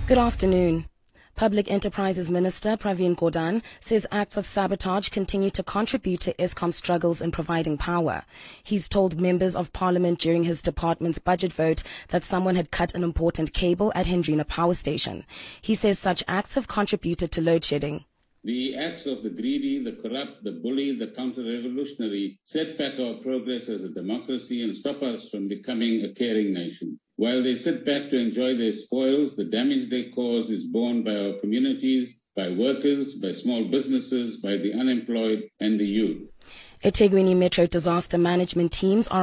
Good afternoon. Public Enterprises Minister Pravin Gordhan says acts of sabotage continue to contribute to Eskom's struggles in providing power. He's told members of parliament during his department's budget vote that someone had cut an important cable at Hendrina Power Station. He says such acts have contributed to load shedding. The acts of the greedy, the corrupt, the bully, the counter-revolutionary set back our progress as a democracy and stop us from becoming a caring nation. While they sit back to enjoy their spoils, the damage they cause is borne by our communities, by workers, by small businesses, by the unemployed and the youth. eThekwini Metro disaster management teams are